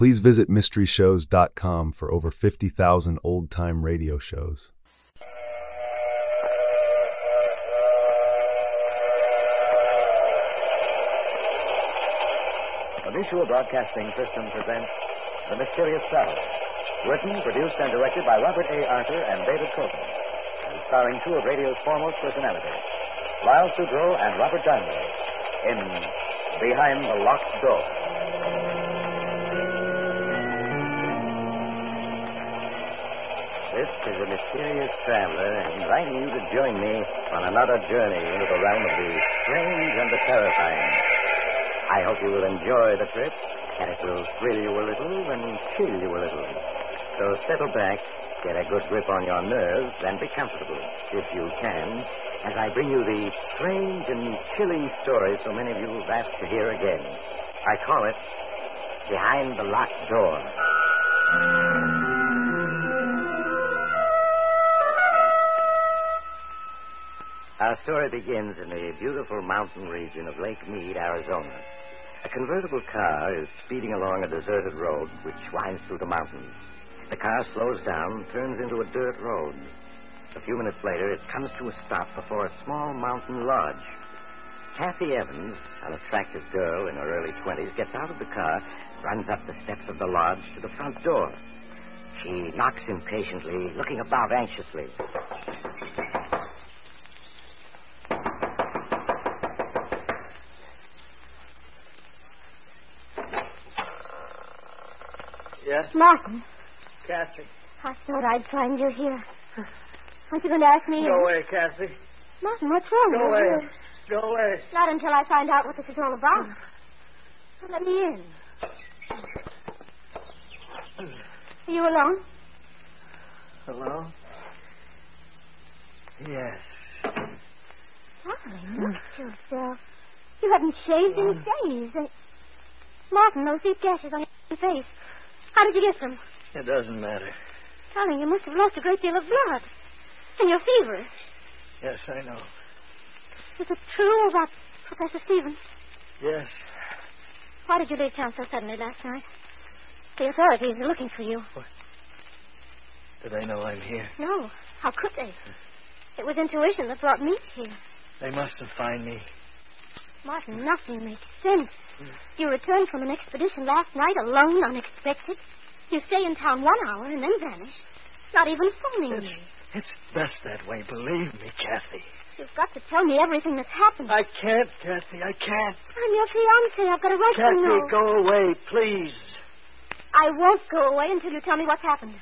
Please visit MysteryShows.com for over 50,000 old-time radio shows. The Mutual Broadcasting System presents The Mysterious Traveler, written, produced, and directed by Robert A. Arthur and David Copeland, and starring two of radio's foremost personalities, Lyle Sudrow and Robert Donnelly, in Behind the Locked Door. This is The Mysterious Traveler, inviting you to join me on another journey into the realm of the strange and the terrifying. I hope you will enjoy the trip, and it will thrill you a little and chill you a little. So settle back, get a good grip on your nerves, and be comfortable, if you can, as I bring you the strange and chilling story so many of you have asked to hear again. I call it Behind the Locked Door. Our story begins in the beautiful mountain region of Lake Mead, Arizona. A convertible car is speeding along a deserted road which winds through the mountains. The car slows down, turns into a dirt road. A few minutes later, it comes to a stop before a small mountain lodge. Kathy Evans, an attractive girl in her early 20s, gets out of the car, runs up the steps of the lodge to the front door. She knocks impatiently, looking about anxiously. Yes? Martin, Kathy. I thought I'd find you here. Aren't you going to ask me? Go away, Kathy. Martin, what's wrong? Go away. Go away. Not until I find out what this is all about. Now, let me in. Are you alone? Hello? Yes. Darling, look at yourself. You haven't shaved in days. Martin, those deep gashes on your face. How did you get them? It doesn't matter. Darling, you must have lost a great deal of blood. And you're feverish. Yes, I know. Is it true about Professor Stevens? Yes. Why did you leave town so suddenly last night? The authorities are looking for you. What? Do they know I'm here? No. How could they? It was intuition that brought me here. They must have found me. Martin, nothing makes sense. You returned from an expedition last night alone, unexpected. You stay in town 1 hour and then vanish. Not even phoning me. It's best that way, believe me, Kathy. You've got to tell me everything that's happened. I can't, Kathy, I can't. I'm your fiancé. I've got a right to know. Kathy, go away, please. I won't go away until you tell me what's happened.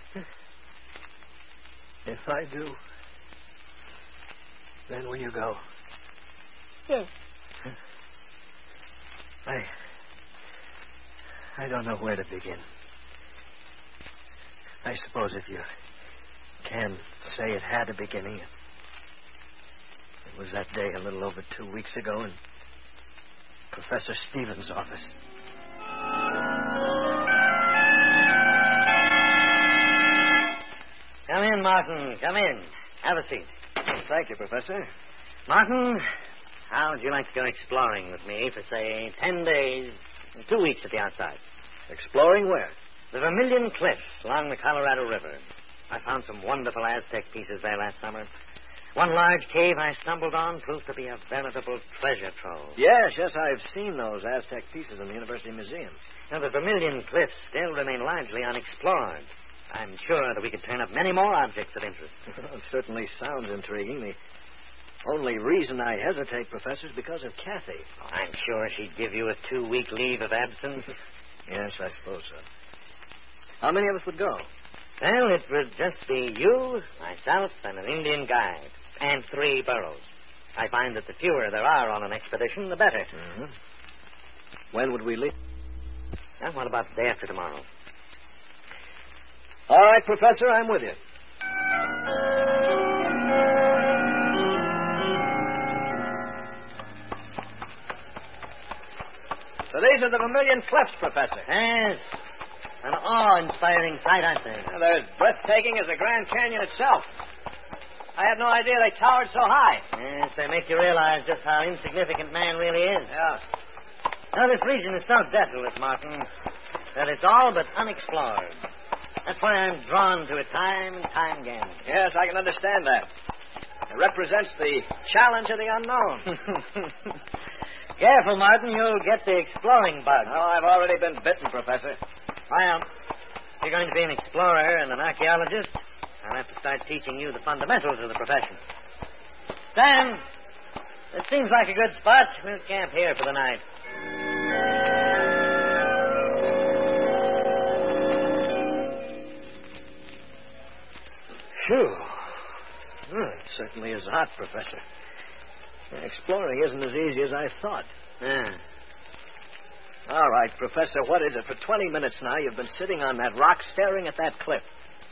If I do, then will you go? Yes. I don't know where to begin. I suppose if you can say it had a beginning, it was that day a little over 2 weeks ago in Professor Stevens' office. Come in, Martin. Come in. Have a seat. Thank you, Professor. Martin, how would you like to go exploring with me for, say, 10 days, 2 weeks at the outside? Exploring where? The Vermilion Cliffs along the Colorado River. I found some wonderful Aztec pieces there last summer. One large cave I stumbled on proved to be a veritable treasure trove. Yes, I've seen those Aztec pieces in the University Museum. Now, the Vermilion Cliffs still remain largely unexplored. I'm sure that we could turn up many more objects of interest. It certainly sounds intriguing. The only reason I hesitate, Professor, is because of Kathy. Oh, I'm sure she'd give you a 2-week leave of absence. Yes, I suppose so. How many of us would go? Well, it would just be you, myself, and an Indian guide, and 3 burros. I find that the fewer there are on an expedition, the better. Mm-hmm. When would we leave? Well, what about the day after tomorrow? All right, Professor, I'm with you. So these are the Vermilion Cliffs, Professor. Yes. An awe-inspiring sight, aren't they? Well, they're as breathtaking as the Grand Canyon itself. I had no idea they towered so high. Yes, they make you realize just how insignificant man really is. Yeah. Now, this region is so desolate, Martin. that it's all but unexplored. That's why I'm drawn to it time and time again. Yes, I can understand that. It represents the challenge of the unknown. Careful, Martin. You'll get the exploring bug. Oh, I've already been bitten, Professor. Well, if you're going to be an explorer and an archaeologist, I'll have to start teaching you the fundamentals of the profession. Sam, it seems like a good spot. We'll camp here for the night. Phew. It certainly is hot, Professor. Exploring isn't as easy as I thought. Yeah. All right, Professor, what is it? For 20 minutes now, you've been sitting on that rock staring at that cliff.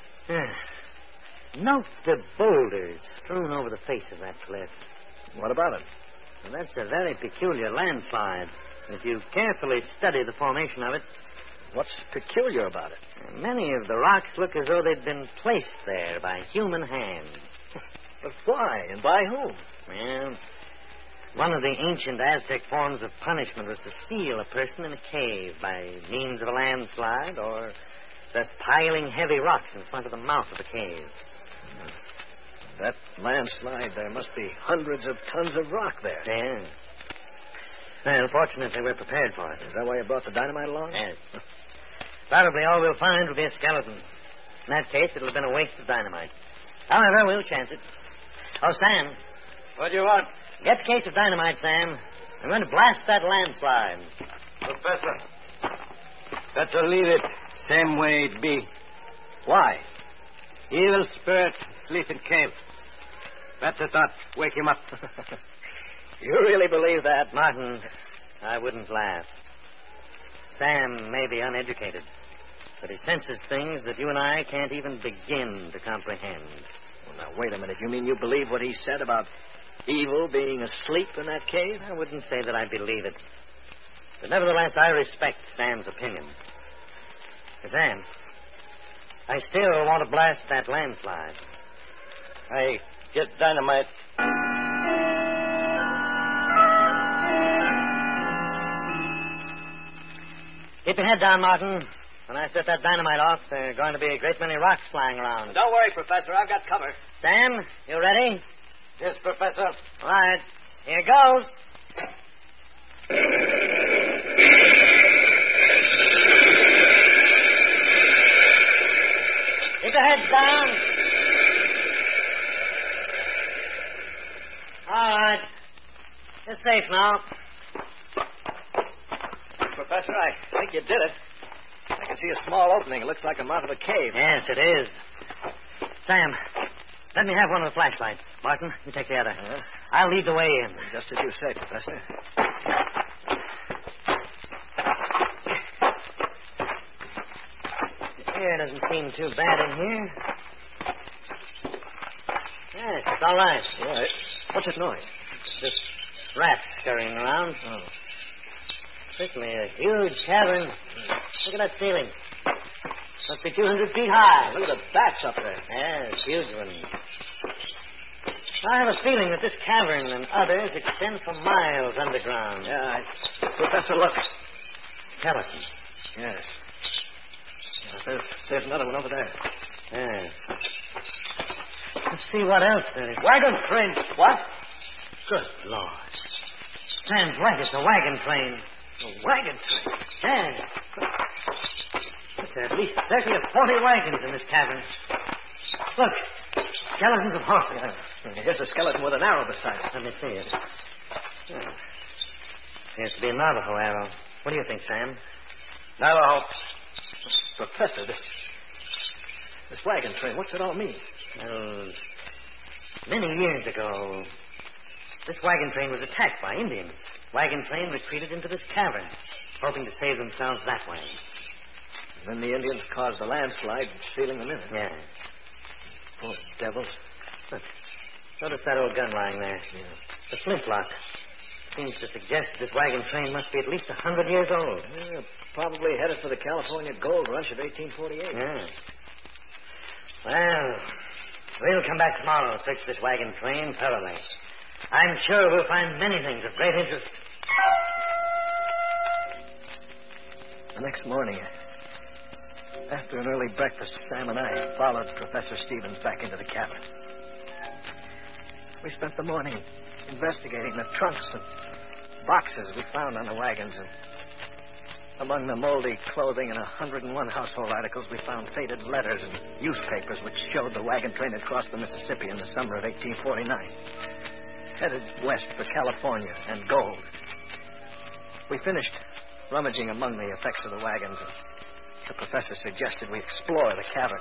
Note the boulders strewn over the face of that cliff. What about it? Well, that's a very peculiar landslide. If you carefully study the formation of it, What's peculiar about it? many of the rocks look as though they'd been placed there by human hand. But why, and by whom? Well, one of the ancient Aztec forms of punishment was to seal a person in a cave by means of a landslide or just piling heavy rocks in front of the mouth of the cave. That landslide, there must be hundreds of tons of rock there. Yeah. Well, fortunately, we're prepared for it. Is that why you brought the dynamite along? Yes. Probably all we'll find will be a skeleton. In that case, it'll have been a waste of dynamite. However, we'll chance it. Oh, Sam. What do you want? Get the case of dynamite, Sam. I'm going to blast that landslide. Professor, better leave it same way it be. Why? Evil spirit sleep in cave. Better not wake him up. You really believe that? Martin, I wouldn't laugh. Sam may be uneducated, but he senses things that you and I can't even begin to comprehend. Well, now, wait a minute. You mean you believe what he said about evil being asleep in that cave? I wouldn't say that I believe it. But nevertheless, I respect Sam's opinion. Sam, I still want to blast that landslide. I get dynamite. Keep your head down, Martin. When I set that dynamite off, there are going to be a great many rocks flying around. Don't worry, Professor. I've got cover. Sam, you ready? Yes, Professor. All right. Here goes. Keep your heads down. All right. You're safe now. Professor, I think you did it. I can see a small opening. It looks like the mouth of a cave. Yes, it is. Sam, let me have one of the flashlights. Martin, you take the other. I'll lead the way in. Just as you say, Professor. The air doesn't seem too bad in here. Yes, it's all right. Yeah, what's that noise? Just rats scurrying around. Oh. Certainly a huge cavern. Look at that ceiling. Must be 200 feet high. Look at the bats up there. Yes, huge ones. I have a feeling that this cavern and others extend for miles underground. Yeah, Professor, look. Skeleton. Yes. There's another one over there. Yes. Let's see what else there is. Wagon train. What? Good Lord. Sam's right. It's a wagon train. A wagon train? Yes. Look, there are at least 30 or 40 wagons in this cavern. Look. Skeletons of horses. Here's a skeleton with an arrow beside it. Let me see it. Oh. Appears to be a Navajo arrow. What do you think, Sam? Navajo. Professor, this wagon train, what's it all mean? Well, many years ago, this wagon train was attacked by Indians. Wagon train retreated into this cavern, hoping to save themselves that way. And then the Indians caused a landslide, sealing them in. Yeah. Poor devils. Look, notice that old gun lying there. Yeah. The flintlock. Seems to suggest this wagon train must be at least 100 years old. Yeah, probably headed for the California gold rush of 1848. Yeah. Well, we'll come back tomorrow and search this wagon train thoroughly. I'm sure we'll find many things of great interest. The next morning, After an early breakfast, Sam and I followed Professor Stevens back into the cabin. We spent the morning investigating the trunks and boxes we found on the wagons. And among the moldy clothing and 101 household articles, we found faded letters and newspapers which showed the wagon train had crossed the Mississippi in the summer of 1849, headed west for California and gold. We finished rummaging among the effects of the wagons, and the professor suggested we explore the cavern.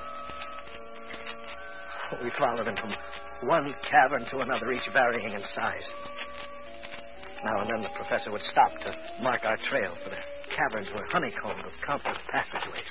We followed him from one cavern to another, each varying in size. Now and then the professor would stop to mark our trail, for the caverns were honeycombed with countless passageways.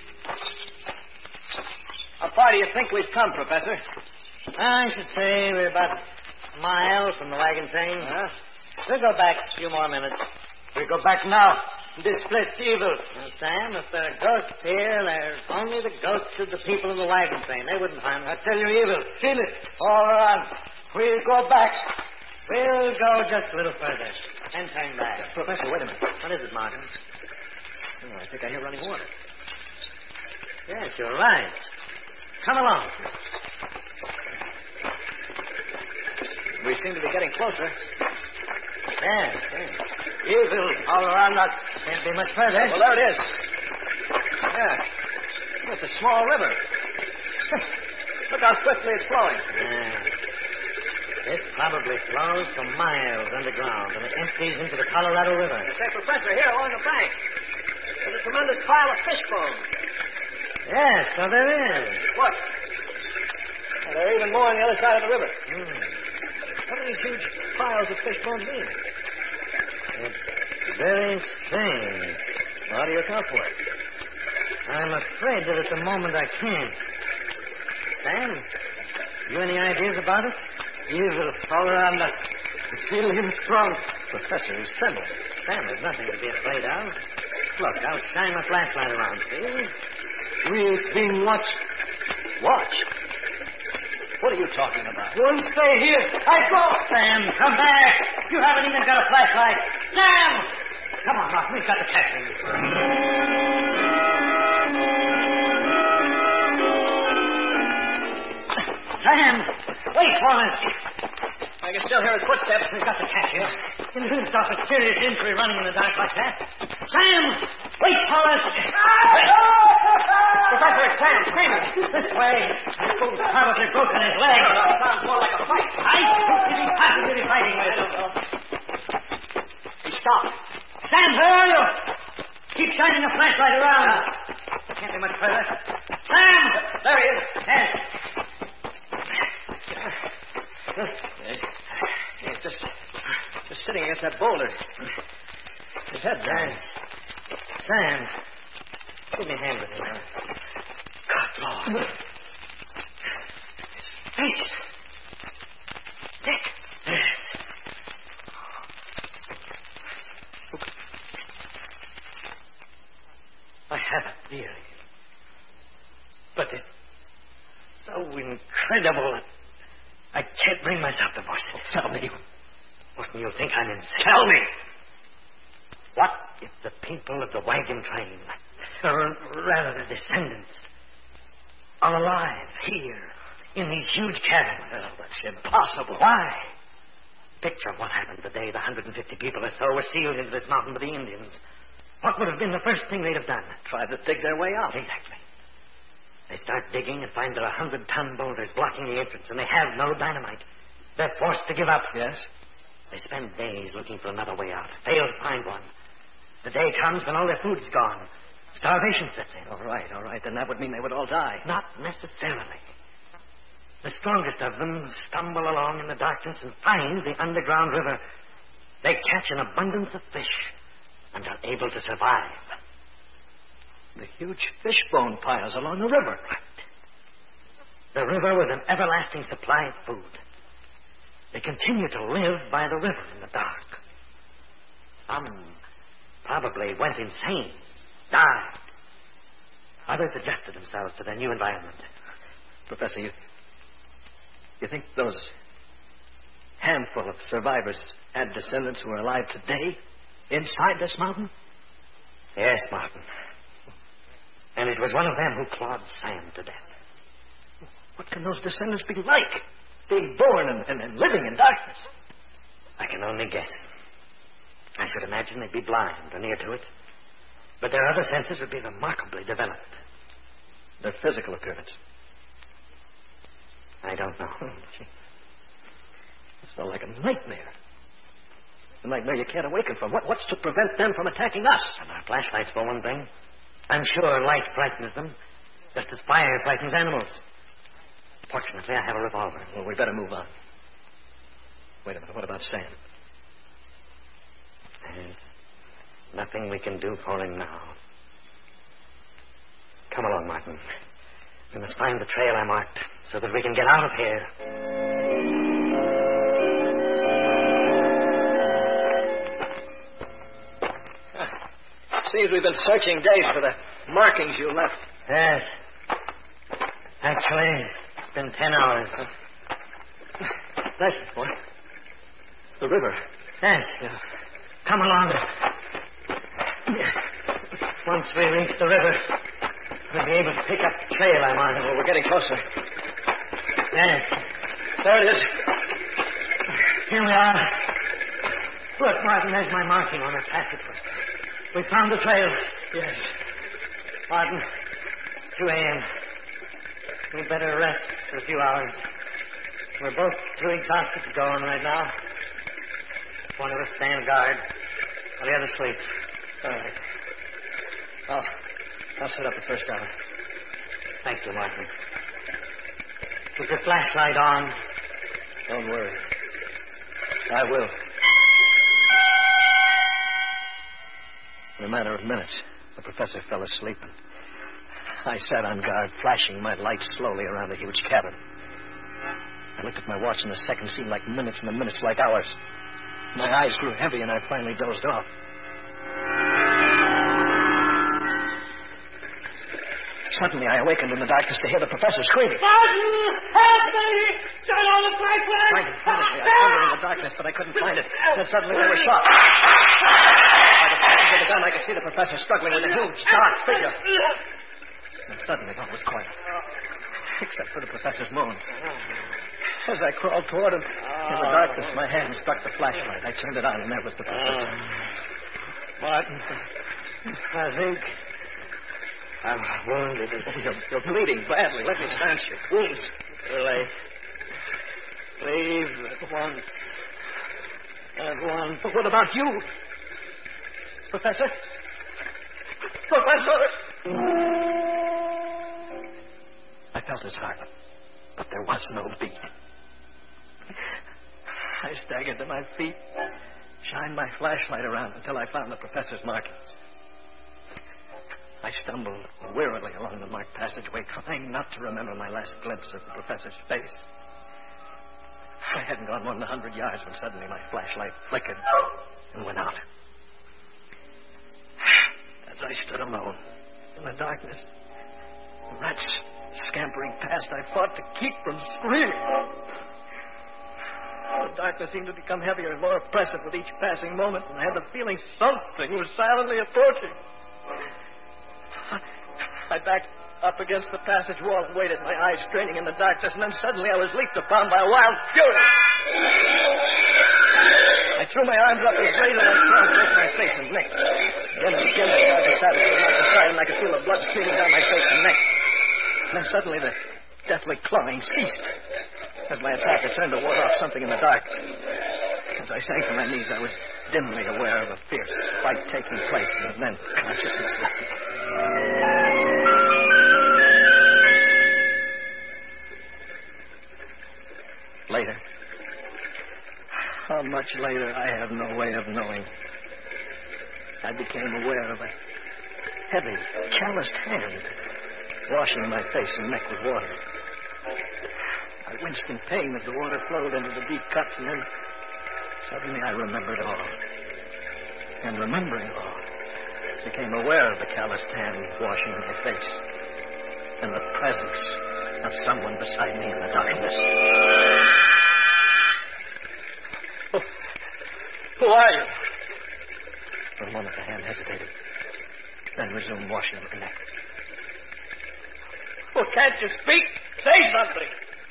How far do you think we've come, Professor? I should say we're about a mile from the wagon train. We'll go back a few more minutes. We go back now. This place is evil. Now, Sam, if there are ghosts here, they're only the ghosts of the people in the wagon train. They wouldn't harm us. I tell you, evil. Feel it. All right. We'll go back. We'll go just a little further and turn back. Professor, wait a minute. What is it, Martin? Oh, I think I hear running water. Yes, you're right. Come along. We seem to be getting closer. Yes. Evil all around us. Can't be much further. Well, there it is. Yeah. It's a small river. Look how swiftly it's flowing. This probably flows for miles underground, and it empties into the Colorado River. Say, Professor, here along the bank, there's a tremendous pile of fish bones. Yes, so there is. Look. Well, there are even more on the other side of the river. What do these huge piles of fish bones mean? It's very strange. How do you account for it? I'm afraid that at the moment I can't. Sam, you any ideas about it? Evil all around us. I feel him strong. Professor, he's trembling. Sam, there's nothing to be afraid of. Look, I'll shine my flashlight around, see? We've been watched. Watched? What are you talking about? Won't stay here. I go. Sam, come back. You haven't even got a flashlight. Sam! Come on, Rock. We've got to catch him. Sam! Wait for us. I can still hear his footsteps. We've got to catch him. You couldn't stop a serious injury running in the dark like that. Sam! Wait for us. Professor, it's Sam, screaming. This way. That fool's probably broken his leg. Sounds more like a fight. Fight? Who is he possibly fighting with? He stopped. Sam, where are you? Keep shining the flashlight around. Can't be much further. Sam! There he is. Yes. He's just sitting against that boulder. His head down. Sam, give me a hand with him. God, Lord. His face. Dick. Yes. I have a theory. But it's so incredible that I can't bring myself to voice it. Tell me. What do you think I'm insane? Tell me. What if the people of the wagon train, or rather the descendants, are alive here in these huge caverns? Well, that's impossible. Why? Picture what happened the day the 150 people or so were sealed into this mountain by the Indians. What would have been the first thing they'd have done? Tried to dig their way out. Exactly. They start digging and find there are 100-ton boulders blocking the entrance, and they have no dynamite. They're forced to give up. Yes? They spend days looking for another way out, fail to find one. The day comes when all their food's gone. Starvation sets in. All right. Then that would mean they would all die. Not necessarily. The strongest of them stumble along in the darkness and find the underground river. They catch an abundance of fish and are able to survive. The huge fish bone piles along the river. Right. The river was an everlasting supply of food. They continue to live by the river in the dark. Some probably went insane, died. Others adjusted themselves to their new environment. Professor, you think those handful of survivors had descendants who are alive today inside this mountain? Yes, Martin. And it was one of them who clawed Sam to death. What can those descendants be like? Being born and living in darkness. I can only guess. I should imagine they'd be blind or near to it. But their other senses would be remarkably developed. Their physical appearance. I don't know. It's not like a nightmare. A nightmare you can't awaken from. What's to prevent them from attacking us? And our flashlights, for one thing. I'm sure light frightens them, just as fire frightens animals. Fortunately, I have a revolver. Well, we better move on. Wait a minute. What about Sam? There's nothing we can do for him now. Come along, Martin. We must find the trail I marked so that we can get out of here. Seems we've been searching days for the markings you left. Yes. Actually, it's been 10 hours. Listen, what? The river. Yes. Come along. Once we reach the river, we'll be able to pick up the trail I'm on. Well, we're getting closer. Yes. There it is. Here we are. Look, Martin, there's my marking on the passageway. We found the trail. Yes. Martin, 2 a.m. We'd better rest for a few hours. We're both too exhausted to go on right now. One of us stand guard, while the other sleeps. All right. I'll set up the first hour. Thank you, Martin. Keep your flashlight on. Don't worry. I will. In a matter of minutes, the professor fell asleep. I sat on guard, flashing my light slowly around the huge cabin. I looked at my watch, and the seconds seemed like minutes, and the minutes like hours. My eyes grew heavy, and I finally dozed off. Suddenly, I awakened in the darkness to hear the professor screaming. Martin! Help me! Turn on the flashlight! Trying to find it. I found it in the darkness, but I couldn't find it. Then suddenly they were shot. By the flash of the gun, I could see the professor struggling with a huge, dark figure. And suddenly, all was quiet. Except for the professor's moans. As I crawled toward him, in the darkness, my hand struck the flashlight. I turned it on, and there was the professor. Martin, I think I'm wounded. You're bleeding badly. Let me stanch your wounds. Too late. Leave at once. At once. But what about you? Professor? Professor! I felt his heart, but there was no beat. I staggered to my feet, shined my flashlight around until I found the professor's markings. I stumbled wearily along the marked passageway, trying not to remember my last glimpse of the professor's face. I hadn't gone more than 100 yards when suddenly my flashlight flickered and went out. As I stood alone in the darkness, the rats scampering past, I fought to keep from screaming. The darkness seemed to become heavier and more oppressive with each passing moment, and I had the feeling something was silently approaching. I backed up against the passage wall and waited, my eyes straining in the darkness, and then suddenly I was leaped upon by a wild fury. I threw my arms up as razor-like claws broke my face and neck. Again and again the dark savage was knocked aside, and I could feel the blood streaming down my face and neck. And then suddenly the deathly clawing ceased as my attacker turned to ward off something in the dark. As I sank to my knees, I was dimly aware of a fierce fight taking place, and then consciousness left me. Later. How much later, I have no way of knowing. I became aware of a heavy, calloused hand washing my face and neck with water. I winced in pain as the water flowed into the deep cuts, and then suddenly I remembered all. And remembering all, became aware of the calloused hand washing my face and the presence of someone beside me in the darkness. Who are you? For a moment the hand hesitated, then resumed washing my neck. Well, can't you speak? Say something.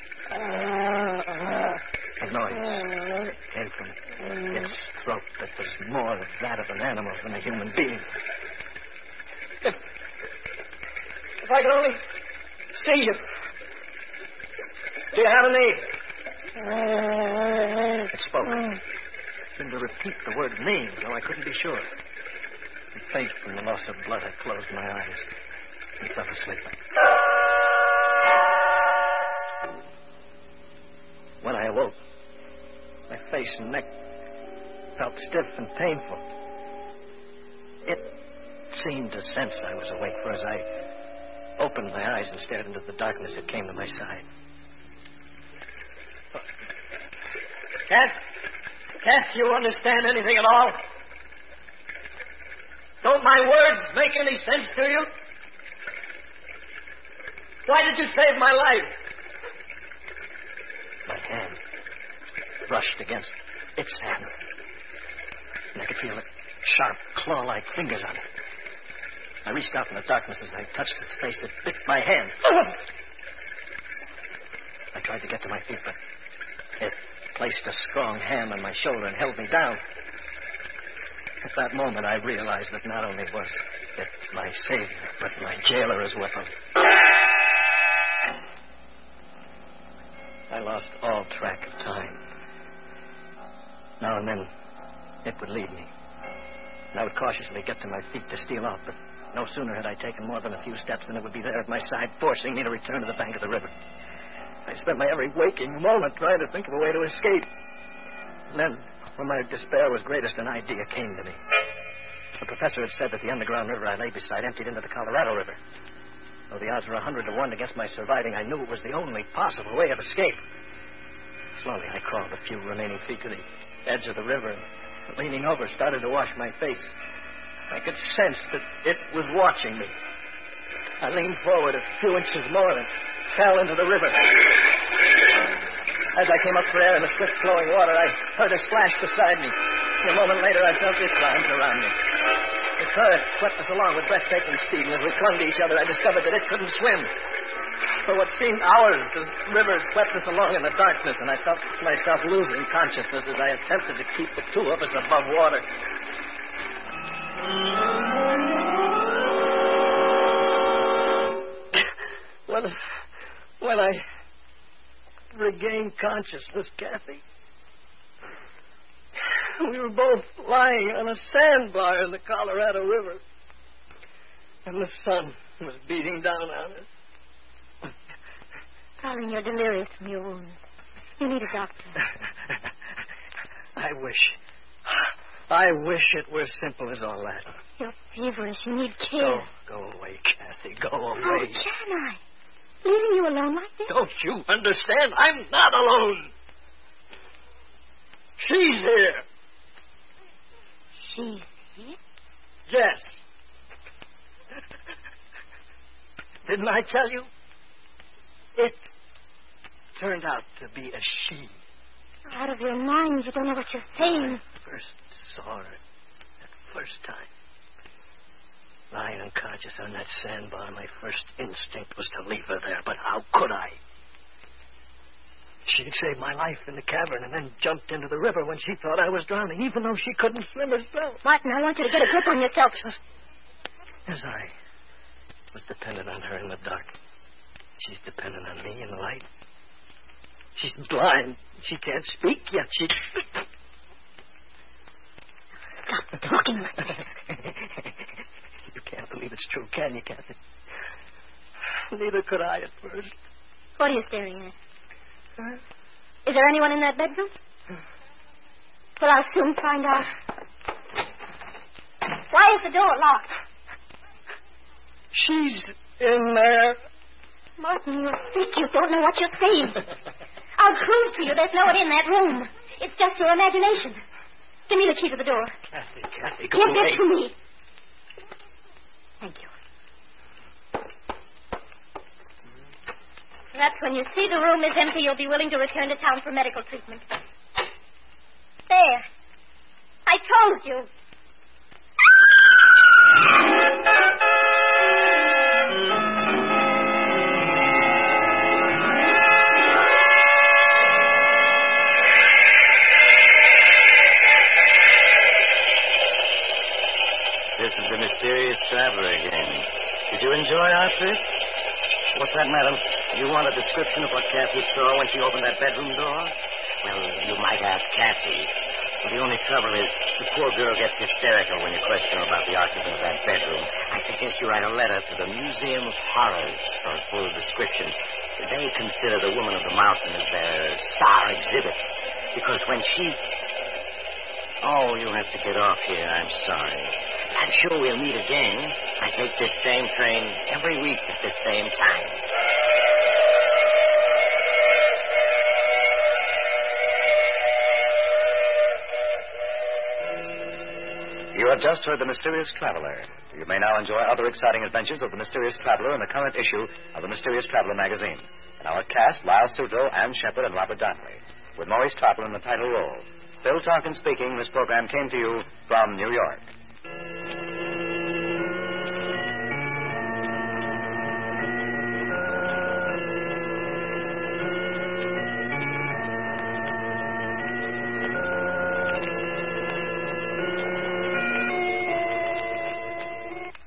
A noise came from its throat that was more that of an animal than a human being. If I could only see you. Do you have a name? It spoke. It seemed to repeat the word name, though I couldn't be sure. And faint from the loss of blood, I closed my eyes and fell asleep. When I awoke, my face and neck felt stiff and painful. It seemed to sense I was awake, for as I opened my eyes and stared into the darkness, it came to my side. Can't you understand anything at all? Don't my words make any sense to you? Why did you save my life? My hand brushed against its hand, and I could feel sharp, claw-like fingers on it. I reached out in the darkness. As I touched its face, it bit my hand. I tried to get to my feet, but it placed a strong hand on my shoulder and held me down. At that moment, I realized that not only was it my savior, but my jailer as well. I lost all track of time. Now and then, it would lead me, and I would cautiously get to my feet to steal off, but no sooner had I taken more than a few steps than it would be there at my side, forcing me to return to the bank of the river. I spent my every waking moment trying to think of a way to escape. And then, when my despair was greatest, an idea came to me. The professor had said that the underground river I lay beside emptied into the Colorado River. Though the odds were 100 to 1 against my surviving, I knew it was the only possible way of escape. Slowly, I crawled a few remaining feet to the edge of the river and, leaning over, started to wash my face. I could sense that it was watching me. I leaned forward a few inches more and fell into the river. As I came up for air in the swift-flowing water, I heard a splash beside me. A moment later, I felt its arms around me. The current swept us along with breathtaking speed, and as we clung to each other, I discovered that it couldn't swim. For what seemed hours, the river swept us along in the darkness, and I felt myself losing consciousness as I attempted to keep the two of us above water. When I regained consciousness, Kathy, we were both lying on a sandbar in the Colorado River, and the sun was beating down on us. Darling, you're delirious from your wounds. You need a doctor. I wish it were simple as all that. You're feverish. You need care. Go away, Kathy. Go away. How can I? Leaving you alone like this? Don't you understand? I'm not alone. She's here. She's here? Yes. Didn't I tell you? It turned out to be a she. Out of your mind. You don't know what you're saying. When I first saw her that first time, lying unconscious on that sandbar, my first instinct was to leave her there, but how could I? She'd saved my life in the cavern and then jumped into the river when she thought I was drowning, even though she couldn't swim herself. Martin, I want you to get a grip on yourself. Just as I was dependent on her in the dark, she's dependent on me in the light. She's blind. She can't speak, yet she... Stop talking like that. You can't believe it's true, can you, Kathy? Neither could I at first. What are you staring at? Huh? Is there anyone in that bedroom? Well, I'll soon find out. Why is the door locked? She's in there. Martin, you're sick. You don't know what you're saying. I'll prove to you there's no one in that room. It's just your imagination. Give me the key to the door. Kathy, go Give away. it to me. Thank you. Perhaps when you see the room is empty, you'll be willing to return to town for medical treatment. There. I told you. traveler again. Did you enjoy our trip? What's that, madam? You want a description of what Kathy saw when she opened that bedroom door? Well, you might ask Kathy. But the only trouble is the poor girl gets hysterical when you question her about the occupant of that bedroom. I suggest you write a letter to the Museum of Horrors for a full description. They consider the Woman of the Mountain as their star exhibit. Because when she... Oh, you have to get off here. I'm sorry. I'm sure we'll meet again. I take this same train every week at this same time. You have just heard The Mysterious Traveler. You may now enjoy other exciting adventures of The Mysterious Traveler in the current issue of The Mysterious Traveler magazine. In our cast, Lyle Suto, Ann Shepard, and Robert Donnelly, with Maurice Tarplin in the title role. Phil Tarkin speaking. This program came to you from New York.